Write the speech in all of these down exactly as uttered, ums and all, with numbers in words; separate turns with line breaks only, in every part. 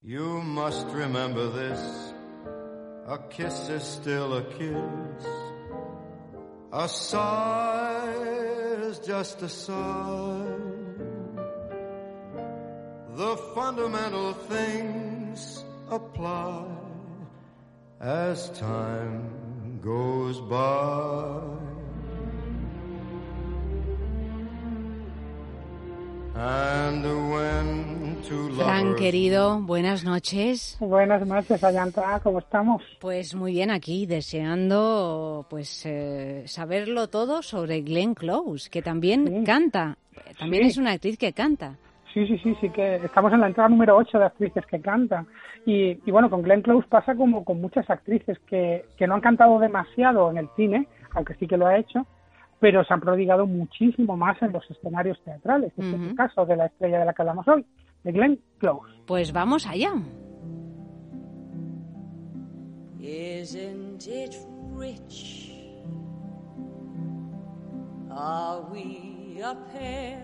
You must remember this, a kiss is still a kiss, a sigh is just a sigh. The fundamental things apply as time goes by. And when two lovers...
Fran, querido, buenas noches.
Buenas noches, Ayanta, ¿cómo estamos?
Pues muy bien aquí, deseando pues eh, saberlo todo sobre Glenn Close, que también sí. canta, también sí. es una actriz que canta.
Sí, sí, sí, sí, que estamos en la entrada número ocho de actrices que cantan. Y, y bueno, con Glenn Close pasa como con muchas actrices que, que no han cantado demasiado en el cine, aunque sí que lo ha hecho, pero se han prodigado muchísimo más en los escenarios teatrales. Este uh-huh. es el caso de la estrella de la que hablamos hoy, de Glenn Close.
Pues vamos allá.
Isn't it rich? Are we a pair?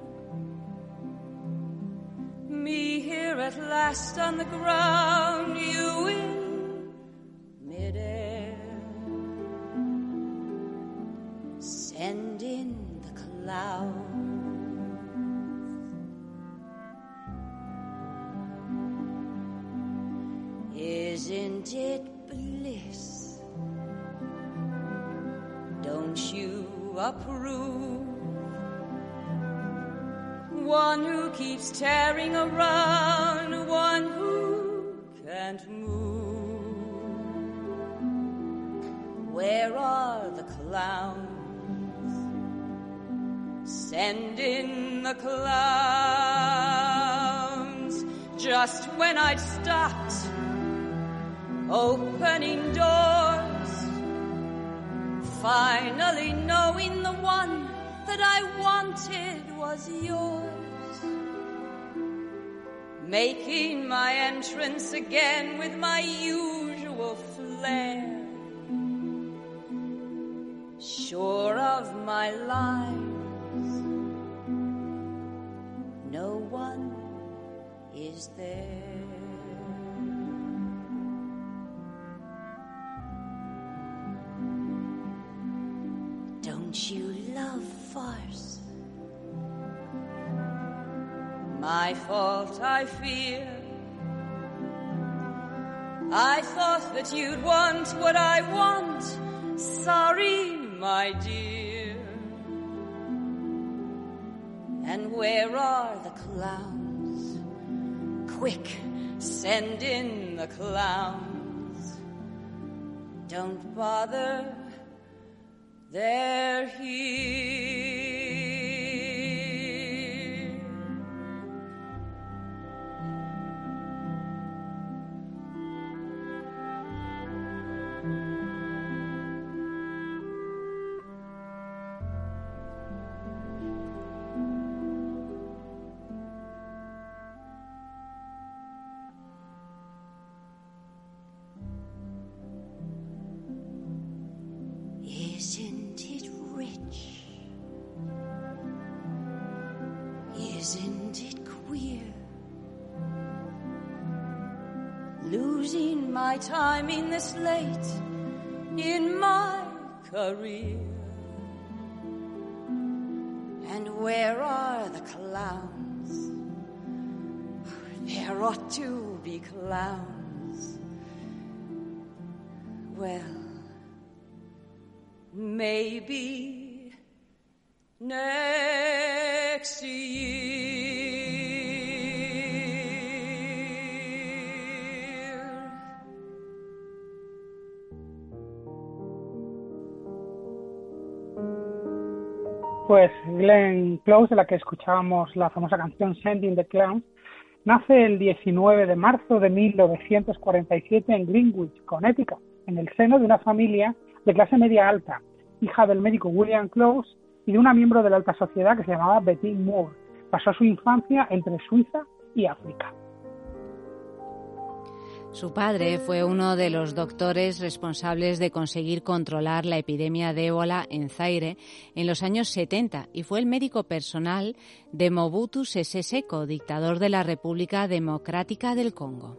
Me here at last on the ground, you in midair. Send in the clouds. Isn't it bliss? Don't you approve? One who keeps tearing around, one who can't move. Where are the clowns? Send in the clowns. Just when I'd stopped opening doors, finally knowing the one that I wanted was yours, making my entrance again with my usual flair, sure of my lines, no one is there. Don't you love farce? My fault, I fear. I thought that you'd want what I want. Sorry, my dear. And where are the clowns? Quick, send in the clowns. Don't bother, they're here. Isn't it rich? Isn't it queer? Losing my timing this late in my career. And where are the clowns? There ought to be clowns. Well, maybe next year.
Pues Glenn Close, de la que escuchábamos la famosa canción Sending the Clowns, nace el diecinueve de marzo de mil novecientos cuarenta y siete en Greenwich, Connecticut, en el seno de una familia de clase media alta, hija del médico William Close y de una miembro de la alta sociedad que se llamaba Betty Moore. Pasó su infancia entre Suiza y África.
Su padre fue uno de los doctores responsables de conseguir controlar la epidemia de ébola en Zaire en los años setenta y fue el médico personal de Mobutu Sese Seko, dictador de la República Democrática del Congo.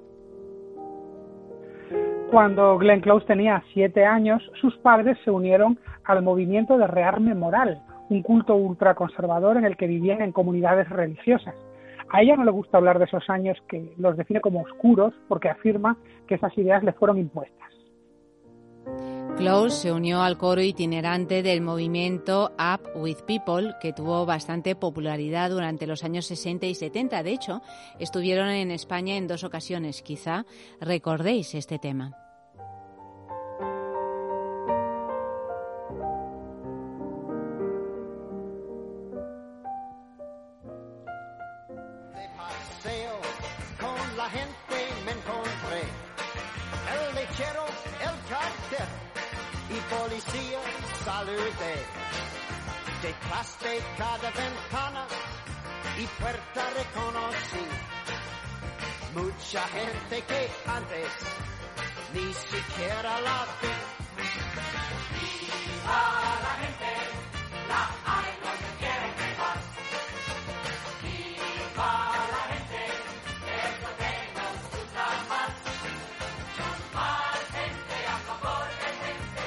Cuando Glenn Close tenía siete años, sus padres se unieron al movimiento de Rearme Moral, un culto ultraconservador en el que vivían en comunidades religiosas. A ella no le gusta hablar de esos años que los define como oscuros porque afirma que esas ideas le fueron impuestas.
Close se unió al coro itinerante del movimiento Up With People, que tuvo bastante popularidad durante los años sesenta y setenta. De hecho, estuvieron en España en dos ocasiones. Quizá recordéis este tema.
Policía, saludé. Detrás de cada ventana y puerta reconocí mucha gente que antes ni siquiera la vi. Viva la gente, la hay donde quieren que vas. Viva la gente, eso que nos gusta más. Son más gente a favor de gente.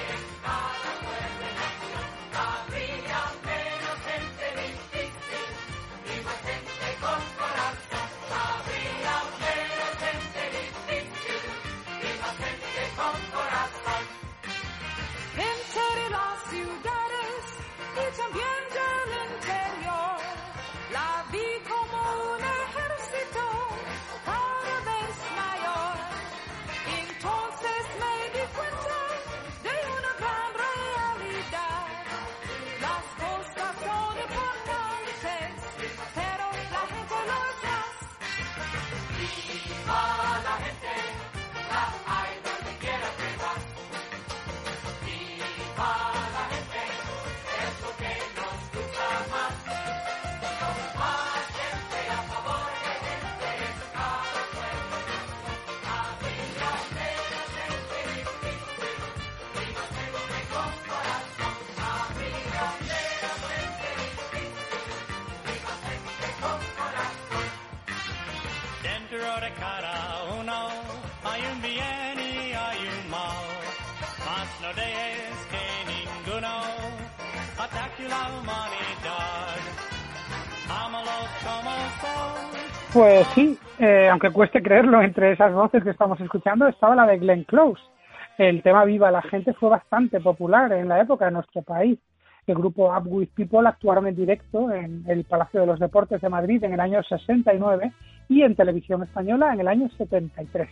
Pues sí, eh, aunque cueste creerlo, entre esas voces que estamos escuchando estaba la de Glenn Close. El tema Viva la gente fue bastante popular en la época en nuestro país. El grupo Up With People actuaron en directo en el Palacio de los Deportes de Madrid en el año sesenta y nueve y en Televisión Española en el año setenta y tres.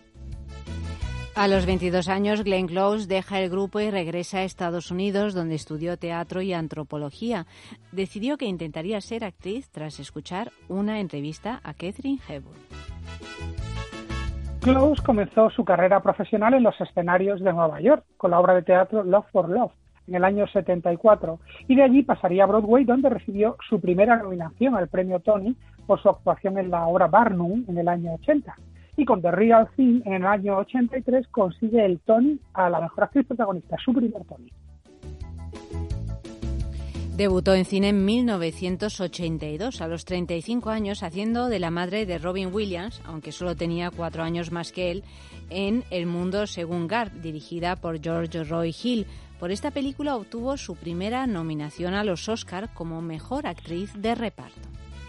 A los veintidós años, Glenn Close deja el grupo y regresa a Estados Unidos, donde estudió teatro y antropología. Decidió que intentaría ser actriz tras escuchar una entrevista a Katharine Hepburn.
Close comenzó su carrera profesional en los escenarios de Nueva York, con la obra de teatro Love for Love, en el año setenta y cuatro, y de allí pasaría a Broadway, donde recibió su primera nominación al premio Tony por su actuación en la obra Barnum en el año ochenta. Y con The Real Thing en el año ochenta y tres consigue el Tony a la mejor actriz protagonista, su primer Tony.
Debutó en cine en mil novecientos ochenta y dos, a los treinta y cinco años, haciendo de la madre de Robin Williams, aunque solo tenía cuatro años más que él, en El mundo según Garp, dirigida por George Roy Hill. Por esta película obtuvo su primera nominación a los Oscar como mejor actriz de reparto.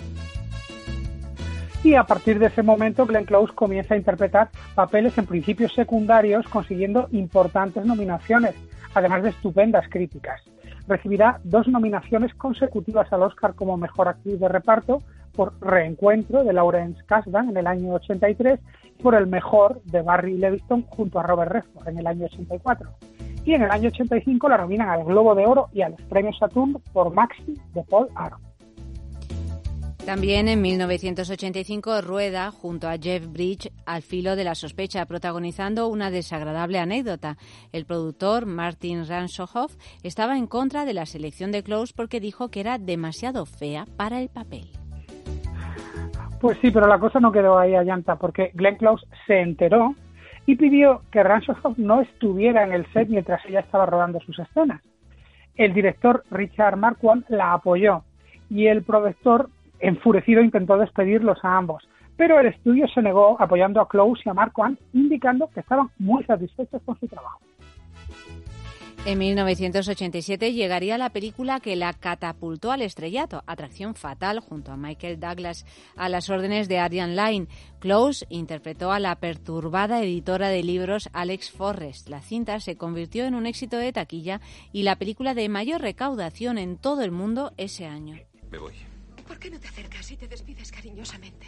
Y a partir de ese momento Glenn Close comienza a interpretar papeles en principios secundarios, consiguiendo importantes nominaciones, además de estupendas críticas. Recibirá dos nominaciones consecutivas al Oscar como mejor actriz de reparto por Reencuentro de Lawrence Kasdan en el año ochenta y tres y por El mejor de Barry Levinson junto a Robert Redford en el año ochenta y cuatro. Y en el año ochenta y cinco la nominan al Globo de Oro y a los premios Saturn por Maxi de Paul Aaron.
También en mil novecientos ochenta y cinco rueda junto a Jeff Bridges Al filo de la sospecha, protagonizando una desagradable anécdota. El productor Martin Ransohoff estaba en contra de la selección de Close porque dijo que era demasiado fea para el papel.
Pues sí, pero la cosa no quedó ahí a llanta, porque Glenn Close se enteró y pidió que Ransomhoff no estuviera en el set mientras ella estaba rodando sus escenas. El director Richard Marquand la apoyó y el productor, enfurecido, intentó despedirlos a ambos, pero el estudio se negó, apoyando a Close y a Marquand, indicando que estaban muy satisfechos con su trabajo.
En mil novecientos ochenta y siete llegaría la película que la catapultó al estrellato, Atracción Fatal, junto a Michael Douglas a las órdenes de Adrian Lyne. Close interpretó a la perturbada editora de libros Alex Forrest. La cinta se convirtió en un éxito de taquilla y la película de mayor recaudación en todo el mundo ese año.
Me voy.
¿Por qué no te acercas y te despides cariñosamente?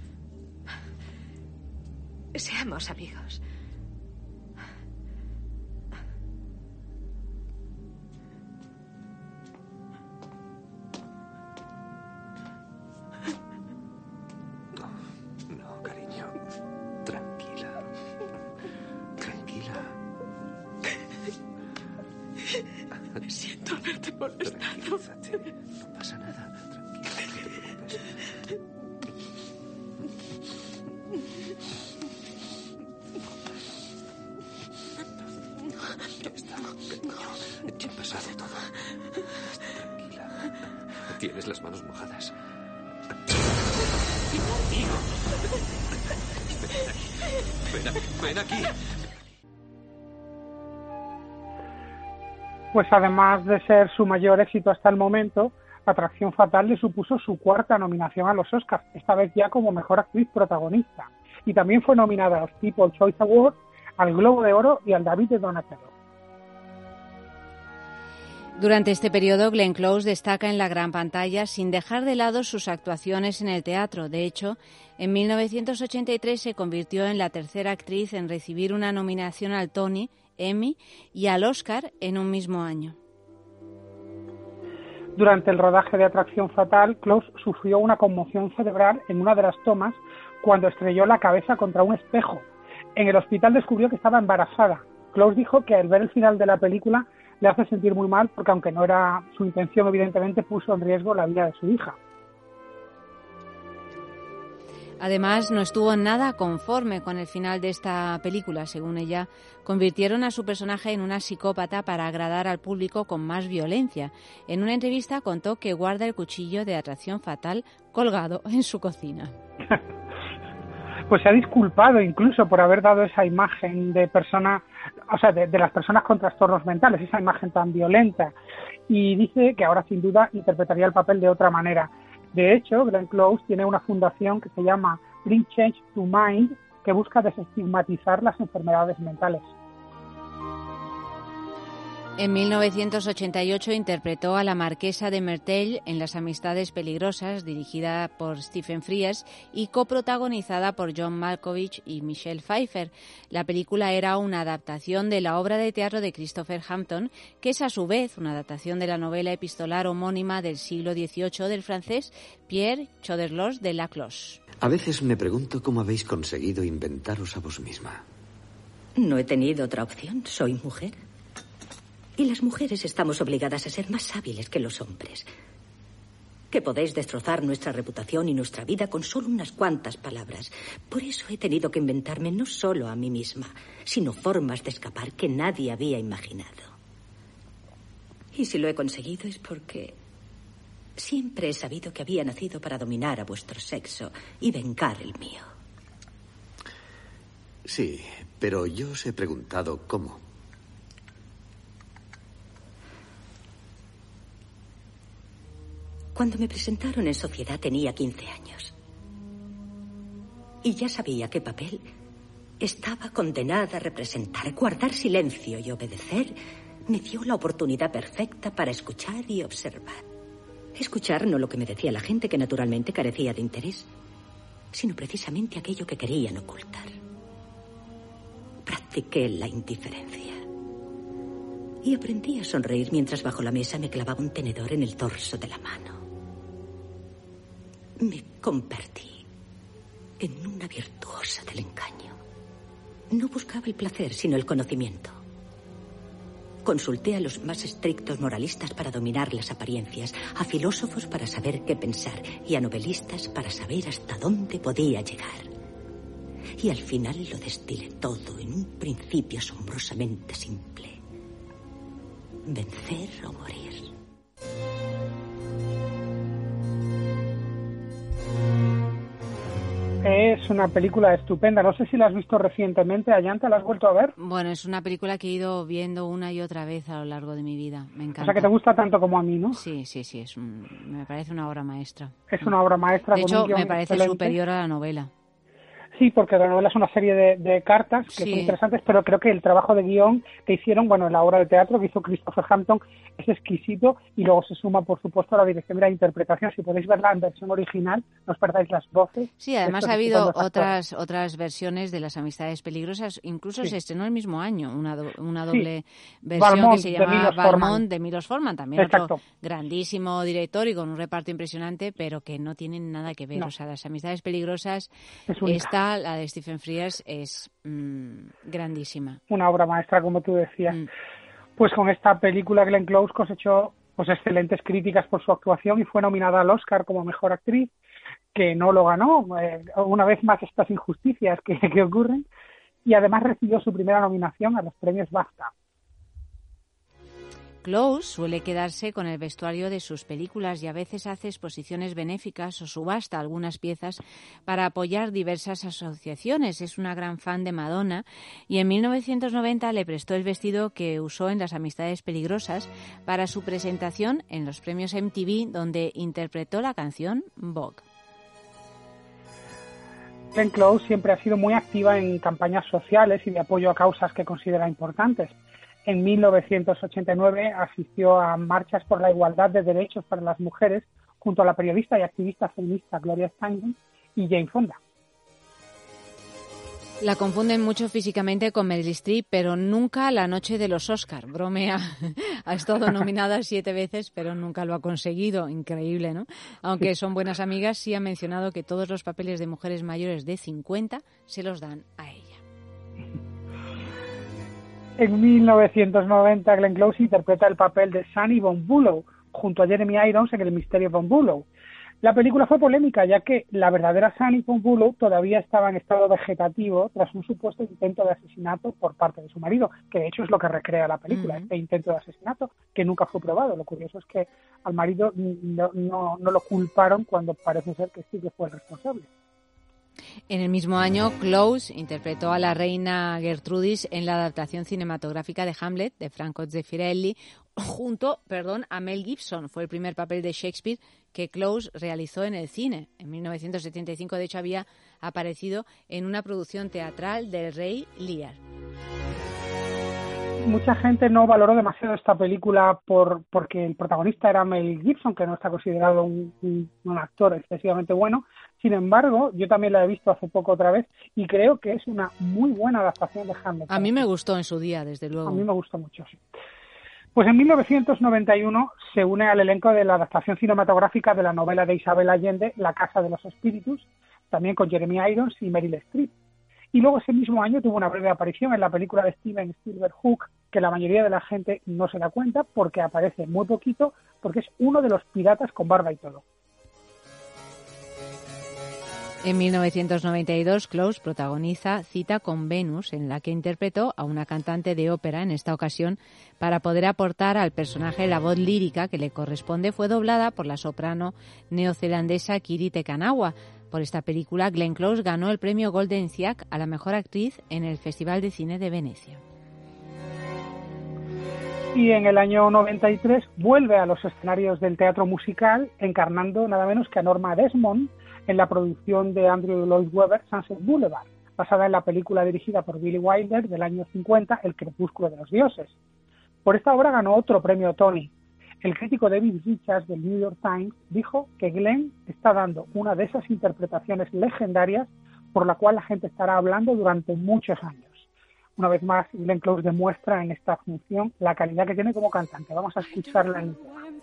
Seamos amigos.
Siento haberte molestado. No pasa nada. Tranquila, no te preocupes. Ya está. No, ya ha pasado todo. Tranquila. Tienes las manos mojadas. Ven aquí. Ven aquí.
Pues además de ser su mayor éxito hasta el momento, Atracción Fatal le supuso su cuarta nominación a los Oscars, esta vez ya como mejor actriz protagonista. Y también fue nominada a los People's Choice Awards, al Globo de Oro y al David de Donatello.
Durante este periodo, Glenn Close destaca en la gran pantalla sin dejar de lado sus actuaciones en el teatro. De hecho, en mil novecientos ochenta y tres se convirtió en la tercera actriz en recibir una nominación al Tony, Emmy y al Oscar en un mismo año.
Durante el rodaje de Atracción Fatal, Close sufrió una conmoción cerebral en una de las tomas cuando estrelló la cabeza contra un espejo. En el hospital descubrió que estaba embarazada. Close dijo que al ver el final de la película le hace sentir muy mal porque, aunque no era su intención, evidentemente puso en riesgo la vida de su hija.
Además, no estuvo nada conforme con el final de esta película. Según ella, convirtieron a su personaje en una psicópata para agradar al público con más violencia. En una entrevista contó que guarda el cuchillo de Atracción Fatal colgado en su cocina.
Pues se ha disculpado incluso por haber dado esa imagen de persona, o sea, de, de las personas con trastornos mentales, esa imagen tan violenta. Y dice que ahora sin duda interpretaría el papel de otra manera. De hecho, Glenn Close tiene una fundación que se llama Bring Change to Mind, que busca desestigmatizar las enfermedades mentales.
En mil novecientos ochenta y ocho interpretó a la marquesa de Merteuil en Las amistades peligrosas, dirigida por Stephen Frears y coprotagonizada por John Malkovich y Michelle Pfeiffer. La película era una adaptación de la obra de teatro de Christopher Hampton, que es a su vez una adaptación de la novela epistolar homónima del siglo dieciocho del francés Pierre Choderlos de Laclos.
A veces me pregunto cómo habéis conseguido inventaros a vos misma.
No he tenido otra opción, soy mujer. Y las mujeres estamos obligadas a ser más hábiles que los hombres. Que podéis destrozar nuestra reputación y nuestra vida con solo unas cuantas palabras. Por eso he tenido que inventarme no solo a mí misma, sino formas de escapar que nadie había imaginado. Y si lo he conseguido es porque siempre he sabido que había nacido para dominar a vuestro sexo y vengar el mío.
Sí, pero yo os he preguntado cómo.
Cuando me presentaron en sociedad tenía quince años. Y ya sabía qué papel estaba condenada a representar. Guardar silencio y obedecer me dio la oportunidad perfecta para escuchar y observar. Escuchar no lo que me decía la gente, que naturalmente carecía de interés, sino precisamente aquello que querían ocultar. Practiqué la indiferencia. Y aprendí a sonreír mientras bajo la mesa me clavaba un tenedor en el dorso de la mano. Me convertí en una virtuosa del engaño. No buscaba el placer, sino el conocimiento. Consulté a los más estrictos moralistas para dominar las apariencias, a filósofos para saber qué pensar y a novelistas para saber hasta dónde podía llegar. y al final lo destile todo en un principio asombrosamente simple. Vencer o morir.
Es una película estupenda. No sé si la has visto recientemente, Ayanta, ¿la has vuelto a ver?
Bueno, es una película que he ido viendo una y otra vez a lo largo de mi vida. Me encanta.
O sea, que te gusta tanto como a mí, ¿no?
Sí, sí, sí. Es un, me parece una obra maestra.
Es una obra maestra.
De
con
hecho,
un guion
me parece
excelente.
superior a la novela.
Sí, porque la novela es una serie de, de cartas que
Sí.
son interesantes, pero creo que el trabajo de guión que hicieron, bueno, en la obra de teatro que hizo Christopher Hampton es exquisito, y luego se suma, por supuesto, a la dirección y la interpretación. Si podéis verla en versión original, no os perdáis las voces.
Sí, además
Estos
ha habido
estupendos actores.
otras otras versiones de Las Amistades Peligrosas. Incluso
Sí.
se estrenó el mismo año una, do- una
Sí.
doble versión
Valmont,
que se
de
llamaba
Milos Forman.
Valmont de Milos Forman, también
Exacto.
otro grandísimo director y con un reparto impresionante, pero que no tienen nada que ver.
No.
O sea, Las Amistades Peligrosas,
Es única.
esta, la de Stephen Frears, es mm, grandísima.
Una obra maestra, como tú decías.
Mm.
Pues con esta película Glenn Close cosechó pues excelentes críticas por su actuación y fue nominada al Oscar como mejor actriz, que no lo ganó. Eh, una vez más, estas injusticias que, que ocurren, y además recibió su primera nominación a los premios BAFTA.
Close suele quedarse con el vestuario de sus películas y a veces hace exposiciones benéficas o subasta algunas piezas para apoyar diversas asociaciones. Es una gran fan de Madonna y en mil novecientos noventa le prestó el vestido que usó en Las Amistades Peligrosas para su presentación en los premios M T V, donde interpretó la canción Vogue.
Glenn Close siempre ha sido muy activa en campañas sociales y de apoyo a causas que considera importantes. En mil novecientos ochenta y nueve asistió a marchas por la igualdad de derechos para las mujeres junto a la periodista y activista feminista Gloria Steinem y Jane Fonda.
La confunden mucho físicamente con Meryl Streep, pero nunca la noche de los Oscar. Bromea. Ha estado nominada siete veces, pero nunca lo ha conseguido. Increíble, ¿no? Aunque son buenas amigas, sí ha mencionado que todos los papeles de mujeres mayores de cincuenta se los dan a ella.
En mil novecientos noventa, Glenn Close interpreta el papel de Sunny Von Bulow junto a Jeremy Irons en El misterio Von Bulow. La película fue polémica, ya que la verdadera Sunny Von Bulow todavía estaba en estado vegetativo tras un supuesto intento de asesinato por parte de su marido, que de hecho es lo que recrea la película,
Uh-huh.
este intento de asesinato, que nunca fue probado. Lo curioso es que al marido no, no, no lo culparon cuando parece ser que sí que fue el responsable.
En el mismo año, Close interpretó a la reina Gertrudis en la adaptación cinematográfica de Hamlet de Franco Zeffirelli junto, perdón, a Mel Gibson. Fue el primer papel de Shakespeare que Close realizó en el cine. En mil novecientos setenta y cinco, de hecho, había aparecido en una producción teatral del Rey Lear.
Mucha gente no valoró demasiado esta película por porque el protagonista era Mel Gibson, que no está considerado un, un, un actor excesivamente bueno. Sin embargo, yo también la he visto hace poco otra vez y creo que es una muy buena adaptación de Hamlet.
A mí me gustó en su día, desde luego.
A mí me gustó mucho, sí. Pues en mil novecientos noventa y uno se une al elenco de la adaptación cinematográfica de la novela de Isabel Allende, La Casa de los Espíritus, también con Jeremy Irons y Meryl Streep. Y luego ese mismo año tuvo una breve aparición en la película de Steven Spielberg, Hook, que la mayoría de la gente no se da cuenta porque aparece muy poquito, porque es uno de los piratas con barba y todo.
En mil novecientos noventa y dos, Close protagoniza Cita con Venus, en la que interpretó a una cantante de ópera. En esta ocasión, para poder aportar al personaje la voz lírica que le corresponde, fue doblada por la soprano neozelandesa Kiri Te Kanawa. Por esta película, Glenn Close ganó el premio Golden Ziac a la mejor actriz en el Festival de Cine de Venecia.
Y en el año noventa y tres vuelve a los escenarios del teatro musical, encarnando nada menos que a Norma Desmond en la producción de Andrew Lloyd Webber, Sunset Boulevard, basada en la película dirigida por Billy Wilder del año cincuenta, El crepúsculo de los dioses. Por esta obra ganó otro premio Tony. El crítico David Richards del New York Times dijo que Glenn está dando una de esas interpretaciones legendarias por la cual la gente estará hablando durante muchos años. Una vez más, Glenn Close demuestra en esta función la calidad que tiene como cantante. Vamos a escucharla en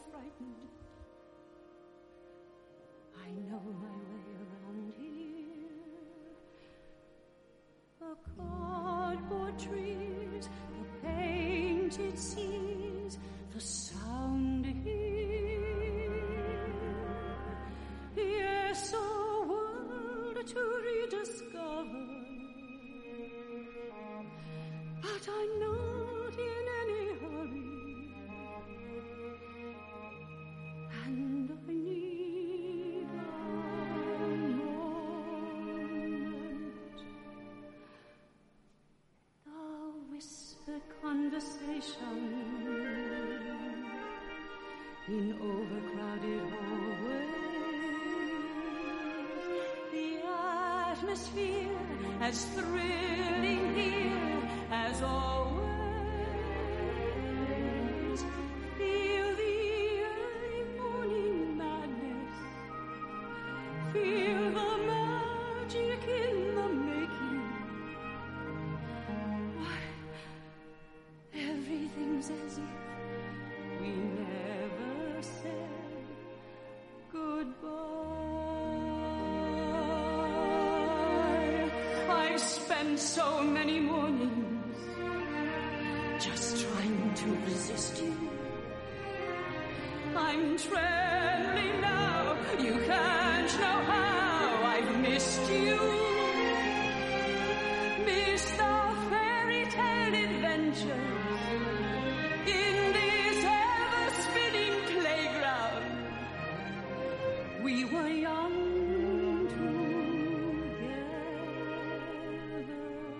the sound here. Yes, a world to rediscover. but I'm not in any hurry, and I need a moment. The whispered conversation in overcrowded hallways, the atmosphere as thrilling here as always. Feel the early morning madness, feel the magic in the making. Why, everything's as if we never said goodbye. I've spent so many mornings just trying to resist you. I'm trembling now, you can't know how I've missed you. Missed our fairy tale adventures in this ever-spinning playground. We were young together.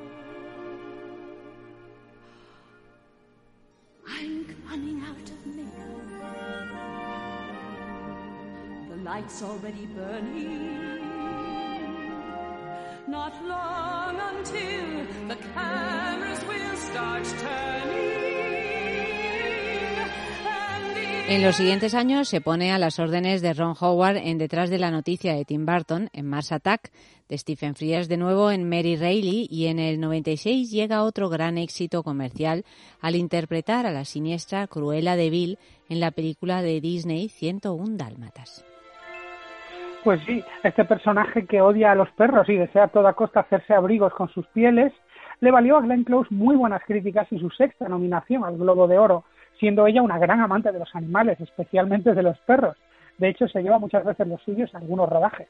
I'm coming out of makeup. The light's already burning. Not long until the cameras will start turning.
En los siguientes años se pone a las órdenes de Ron Howard en Detrás de la noticia de Tim Burton, en Mars Attack, de Stephen Frears de nuevo en Mary Reilly, y en el noventa y seis llega otro gran éxito comercial al interpretar a la siniestra Cruella de Vil en la película de Disney ciento uno Dálmatas.
Pues sí, este personaje que odia a los perros y desea a toda costa hacerse abrigos con sus pieles, le valió a Glenn Close muy buenas críticas y su sexta nominación al Globo de Oro, siendo ella una gran amante de los animales, especialmente de los perros. De hecho, se lleva muchas veces los suyos a algunos rodajes.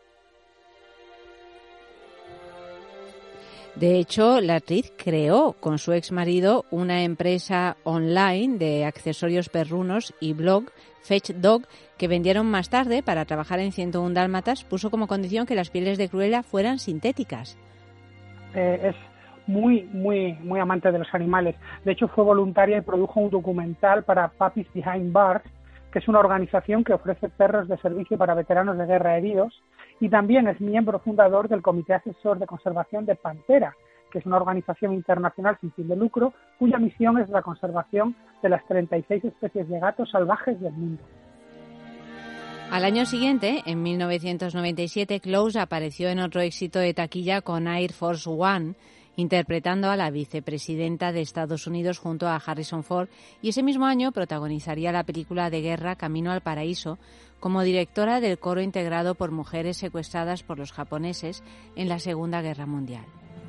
De hecho, la actriz creó con su exmarido una empresa online de accesorios perrunos y blog, Fetch Dog, que vendieron más tarde. Para trabajar en ciento uno Dálmatas puso como condición que las pieles de Cruella fueran sintéticas.
Eh, es muy, muy, muy amante de los animales. De hecho, fue voluntaria y produjo un documental para Puppies Behind Bars, que es una organización que ofrece perros de servicio para veteranos de guerra heridos, y también es miembro fundador del Comité Asesor de Conservación de Pantera, que es una organización internacional sin fin de lucro, cuya misión es la conservación de las treinta y seis especies de gatos salvajes del mundo.
Al año siguiente, en mil novecientos noventa y siete, Close apareció en otro éxito de taquilla con Air Force One, interpretando a la vicepresidenta de Estados Unidos junto a Harrison Ford, y ese mismo año protagonizaría la película de guerra Camino al Paraíso como directora del coro integrado por mujeres secuestradas por los japoneses en la Segunda Guerra Mundial.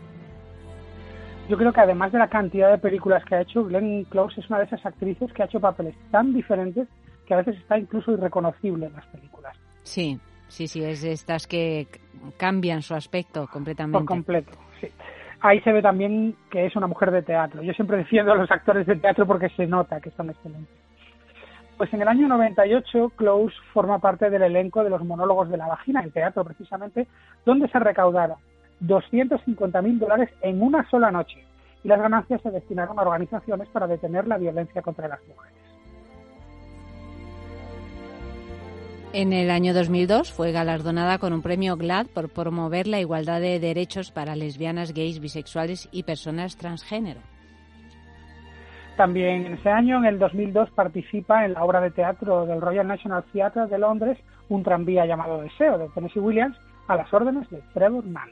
Yo creo que además de la cantidad de películas que ha hecho, Glenn Close es una de esas actrices que ha hecho papeles tan diferentes que a veces está incluso irreconocible en las películas.
Sí, sí, sí, es de estas que cambian su aspecto completamente.
Por completo, sí. Ahí se ve también que es una mujer de teatro. Yo siempre defiendo a los actores de teatro porque se nota que son excelentes. Pues en el año noventa y ocho, Close forma parte del elenco de los monólogos de la vagina, en teatro precisamente, donde se recaudaron doscientos cincuenta mil dólares en una sola noche, y las ganancias se destinaron a organizaciones para detener la violencia contra las mujeres.
En el año dos mil dos fue galardonada con un premio GLAAD por promover la igualdad de derechos para lesbianas, gays, bisexuales y personas transgénero.
También en ese año, en el dos mil dos, participa en la obra de teatro del Royal National Theatre de Londres, Un tranvía llamado Deseo, de Tennessee Williams, a las órdenes de Trevor Mann.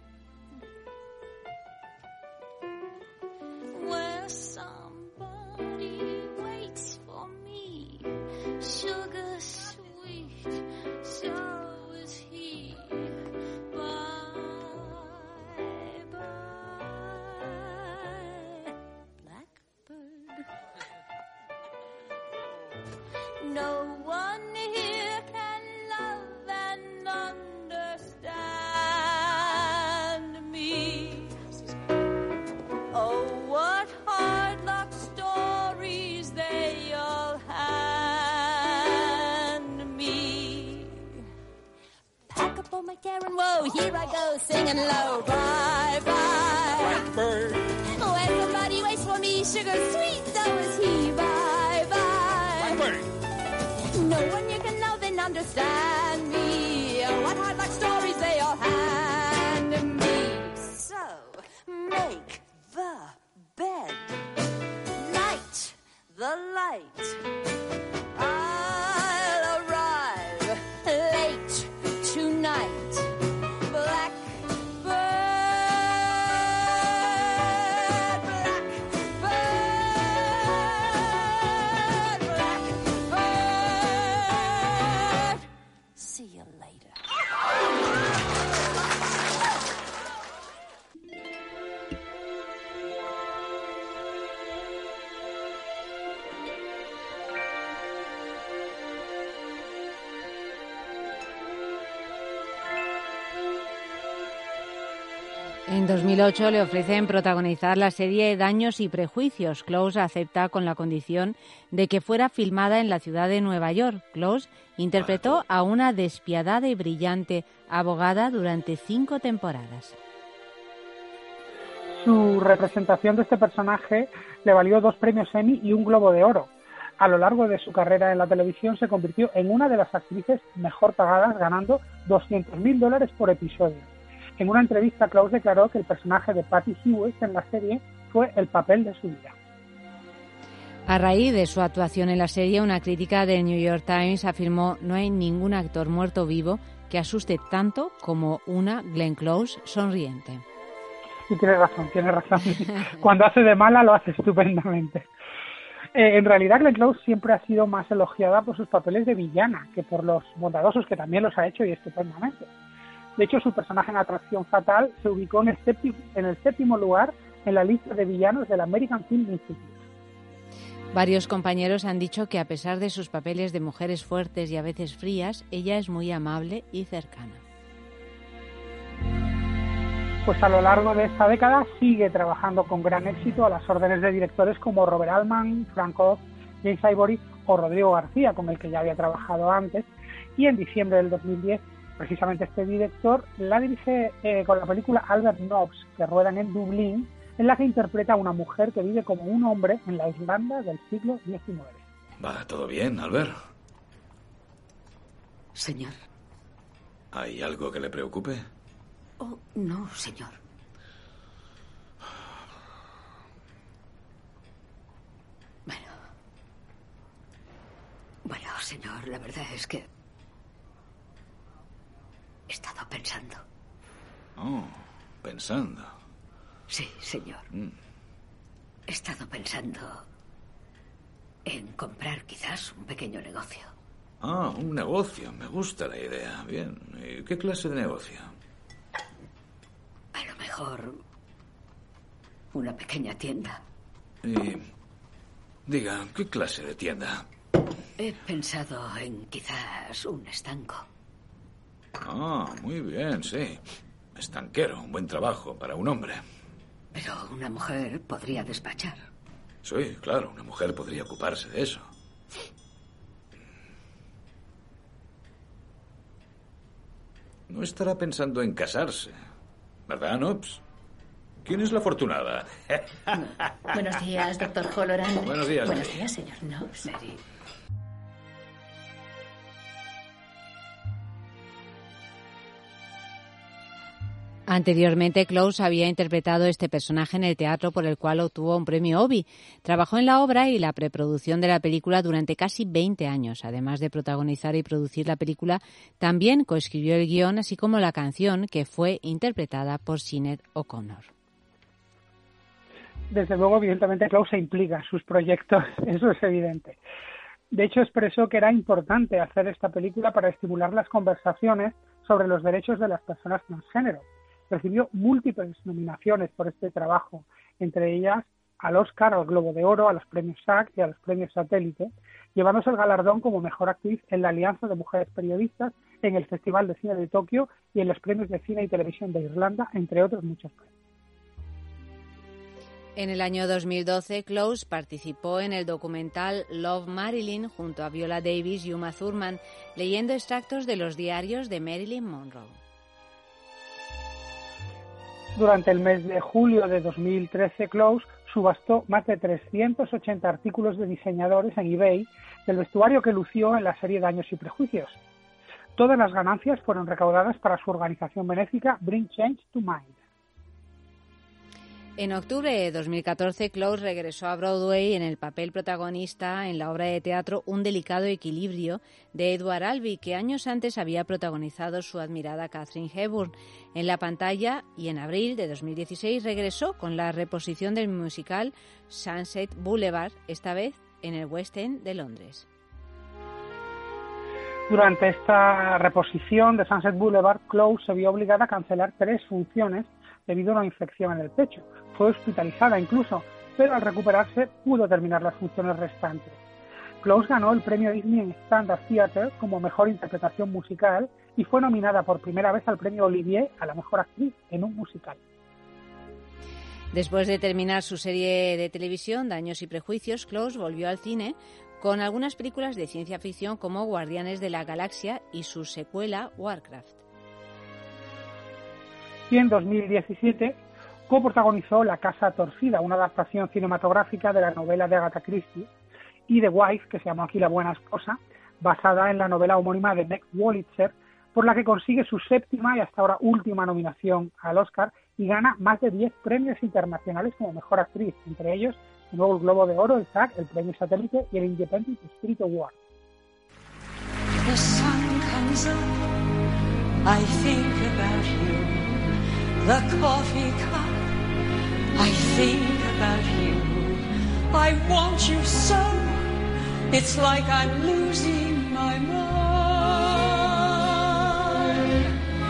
No one here can love and understand me. Oh, what
Blackbird.
When somebody waits for me, sugar sweet, so is he. Bye bye.
Blackbird.
No one you can love and understand me. What hard luck stories they all hand me. So make the bed. Light the light. I'll arrive late tonight.
En dos mil ocho le ofrecen protagonizar la serie Daños y Prejuicios. Close acepta con la condición de que fuera filmada en la ciudad de Nueva York. Close interpretó a una despiadada y brillante abogada durante cinco temporadas.
Su representación de este personaje le valió dos premios Emmy y un Globo de Oro. A lo largo de su carrera en la televisión se convirtió en una de las actrices mejor pagadas, ganando doscientos mil dólares por episodio. En una entrevista, Close declaró que el personaje de Patty Hewitt en la serie fue el papel de su vida.
A raíz de su actuación en la serie, una crítica del New York Times afirmó: no hay ningún actor muerto vivo que asuste tanto como una Glenn Close sonriente.
Y tiene razón, tiene razón. Cuando hace de mala lo hace estupendamente. Eh, en realidad, Glenn Close siempre ha sido más elogiada por sus papeles de villana que por los bondadosos, que también los ha hecho y estupendamente. De hecho, su personaje en Atracción Fatal se ubicó en el, séptimo, en el séptimo lugar en la lista de villanos del American Film Institute.
Varios compañeros han dicho que a pesar de sus papeles de mujeres fuertes y a veces frías, ella es muy amable y cercana.
Pues a lo largo de esta década sigue trabajando con gran éxito a las órdenes de directores como Robert Altman, Frank Oz, James Ivory o Rodrigo García, con el que ya había trabajado antes, y en diciembre del dos mil diez precisamente este director la dirige eh, con la película Albert Nobbs, que ruedan en Dublín, en la que interpreta a una mujer que vive como un hombre en la Irlanda del siglo diecinueve.
¿Va todo bien, Albert?
Señor.
¿Hay algo que le preocupe?
Oh, no, señor. Bueno. Bueno, señor, la verdad es que he estado pensando.
Oh, pensando.
Sí, señor.
Mm.
He estado pensando en comprar quizás un pequeño negocio.
Ah, un negocio. Me gusta la idea. Bien. ¿Y qué clase de negocio?
A lo mejor una pequeña tienda.
Y diga, ¿qué clase de tienda?
He pensado en quizás un estanco.
Ah, muy bien, sí. Estanquero, un buen trabajo para un hombre.
Pero una mujer podría despachar.
Sí, claro, una mujer podría ocuparse de eso. No estará pensando en casarse, ¿verdad, Nobbs? ¿Quién es la afortunada?
No. Buenos días, doctor Holloran.
Buenos días.
Buenos días, señor Nobbs.
Mary.
Anteriormente, Close había interpretado este personaje en el teatro, por el cual obtuvo un premio Obie. Trabajó en la obra y la preproducción de la película durante casi veinte años. Además de protagonizar y producir la película, también coescribió el guión, así como la canción, que fue interpretada por Sinéad O'Connor.
Desde luego, evidentemente, Close se implica en sus proyectos, eso es evidente. De hecho, expresó que era importante hacer esta película para estimular las conversaciones sobre los derechos de las personas transgénero. Recibió múltiples nominaciones por este trabajo, entre ellas al Oscar, al Globo de Oro, a los premios S A C y a los premios Satélite, llevándose el galardón como mejor actriz en la Alianza de Mujeres Periodistas, en el Festival de Cine de Tokio y en los premios de Cine y Televisión de Irlanda, entre otros muchos premios.
En el año dos mil doce, Close participó en el documental Love Marilyn junto a Viola Davis y Uma Thurman, leyendo extractos de los diarios de Marilyn Monroe.
Durante el mes de julio de dos mil trece, Close subastó más de trescientos ochenta artículos de diseñadores en eBay del vestuario que lució en la serie Daños y Prejuicios. Todas las ganancias fueron recaudadas para su organización benéfica Bring Change to Mind.
En octubre de dos mil catorce, Close regresó a Broadway en el papel protagonista en la obra de teatro Un delicado equilibrio de Edward Albee, que años antes había protagonizado su admirada Katharine Hepburn en la pantalla, y en abril de dos mil dieciséis regresó con la reposición del musical Sunset Boulevard, esta vez en el West End de Londres.
Durante esta reposición de Sunset Boulevard, Close se vio obligada a cancelar tres funciones debido a una infección en el pecho. Fue hospitalizada incluso, pero al recuperarse pudo terminar las funciones restantes. Close ganó el premio Disney en Standard Theatre como mejor interpretación musical y fue nominada por primera vez al premio Olivier a la mejor actriz en un musical.
Después de terminar su serie de televisión Daños y Prejuicios, Close volvió al cine con algunas películas de ciencia ficción como Guardianes de la Galaxia y su secuela Warcraft.
Y en dos mil diecisiete coprotagonizó La Casa Torcida, una adaptación cinematográfica de la novela de Agatha Christie, y The Wife, que se llamó aquí La Buena Esposa, basada en la novela homónima de Meg Wolitzer, por la que consigue su séptima y hasta ahora última nominación al Oscar y gana más de diez premios internacionales como mejor actriz, entre ellos de nuevo el Globo de Oro, el S A C, el Premio Satélite y el Independent Spirit Award.
The sun comes up, I think about you. The coffee cup, I think about you. I want you so, it's like I'm losing my mind.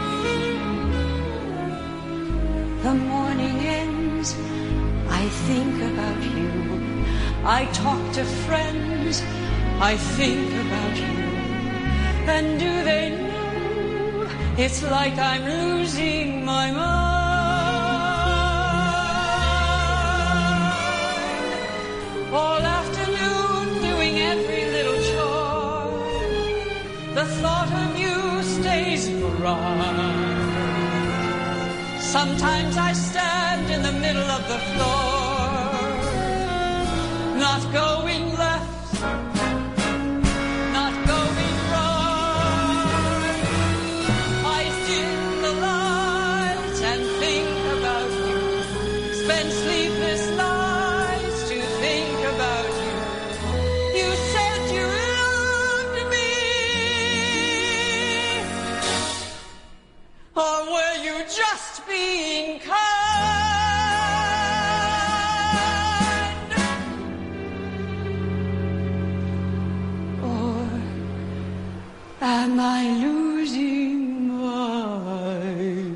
The morning ends, I think about you. I talk to friends, I think about you. And do they know, it's like I'm losing my mind. All afternoon doing every little chore, the thought of you stays bright. Sometimes I stand in the middle of the floor, not going left, not going right. I dim the lights and think about you, spend sleepless nights to think about you. You said you loved me, or were you just being kind? Or am I losing my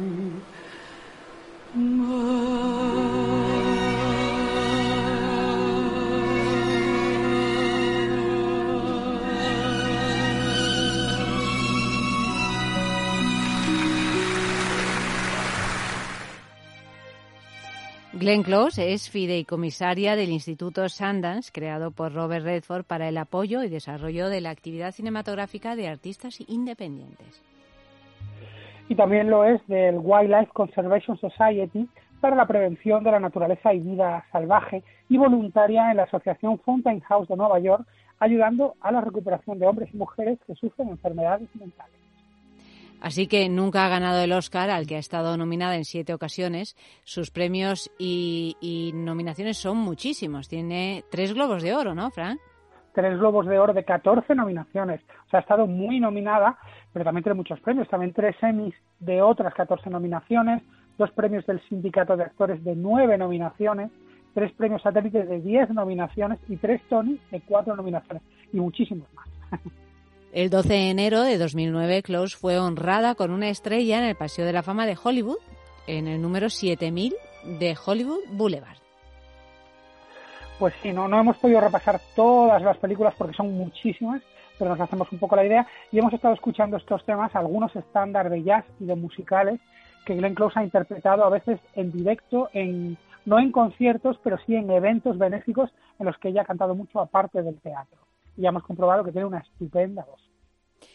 Glenn Close es fideicomisaria del Instituto Sundance, creado por Robert Redford para el apoyo y desarrollo de la actividad cinematográfica de artistas independientes.
Y también lo es del Wildlife Conservation Society para la prevención de la naturaleza y vida salvaje, y voluntaria en la asociación Fountain House de Nueva York, ayudando a la recuperación de hombres y mujeres que sufren enfermedades mentales.
Así que nunca ha ganado el Oscar, al que ha estado nominada en siete ocasiones. Sus premios y, y nominaciones son muchísimos. Tiene tres Globos de Oro, ¿no, Fran?
Tres Globos de Oro de catorce nominaciones. O sea, ha estado muy nominada, pero también tiene muchos premios. También tres Emmys de otras catorce nominaciones, dos premios del Sindicato de Actores de nueve nominaciones, tres premios satélites de diez nominaciones y tres Tony de cuatro nominaciones. Y muchísimos más.
El doce de enero de dos mil nueve, Close fue honrada con una estrella en el Paseo de la Fama de Hollywood, en el número siete mil de Hollywood Boulevard.
Pues sí, no, no hemos podido repasar todas las películas porque son muchísimas, pero nos hacemos un poco la idea y hemos estado escuchando estos temas, algunos estándares de jazz y de musicales que Glenn Close ha interpretado a veces en directo, en no en conciertos, pero sí en eventos benéficos en los que ella ha cantado mucho aparte del teatro. Y ya hemos comprobado que tiene una estupenda voz.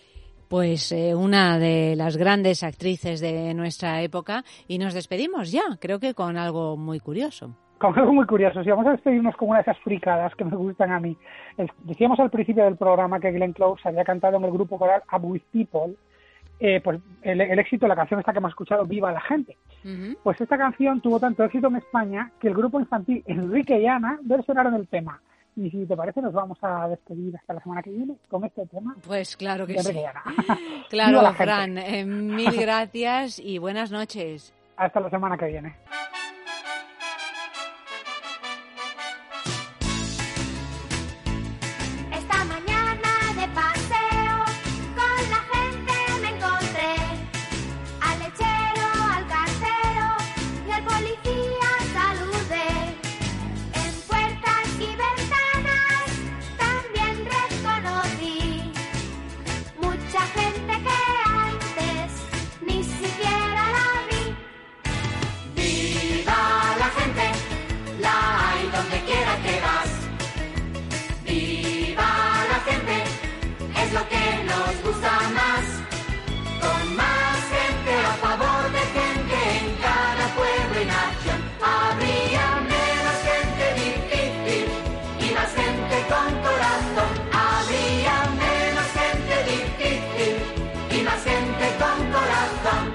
Pues eh, una de las grandes actrices de nuestra época, y nos despedimos ya, creo que con algo muy curioso.
Con algo muy curioso, sí, vamos a despedirnos con una de esas fricadas que me gustan a mí. Es, decíamos al principio del programa que Glenn Close había cantado en el grupo coral Up With People, eh, pues el, el éxito, la canción esta que hemos escuchado, Viva la Gente. Uh-huh. Pues esta canción tuvo tanto éxito en España que el grupo infantil Enrique y Ana versionaron el tema. Y si te parece, nos vamos a despedir hasta la semana que viene con este tema.
Pues claro que
de
sí.
Ana.
Claro, Fran, eh, mil gracias y buenas noches.
Hasta la semana que viene.
Esta mañana de paseo con la gente me encontré al lechero, al cartero y al policía saludé. En puertas y ventanas también reconocí mucha gente que antes ni siquiera la vi. Viva la gente, la hay donde quiera que vas. Viva la gente, es lo que nos gusta más. Con más gente a favor de gente en cada pueblo y nación, habría menos gente difícil y más gente con corazón. Habría menos gente difícil y más gente con corazón.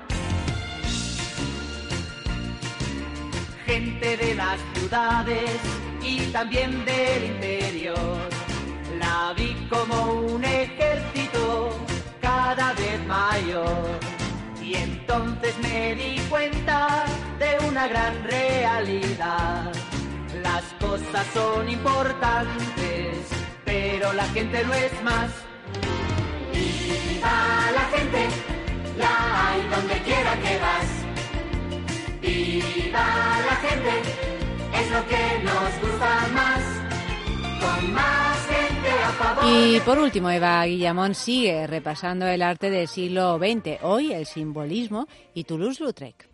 Gente de las ciudades y también del interior, la vi como un ejército cada vez mayor. Y entonces me di cuenta de una gran realidad. Las cosas son importantes, pero la gente no es más.
Viva la gente, la hay donde quiera que vas. Viva la gente, es lo que nos gusta más. Con más gente a favor.
Y por último, Eva Guillamón sigue repasando el arte del siglo veinte, hoy el simbolismo y Toulouse-Lautrec.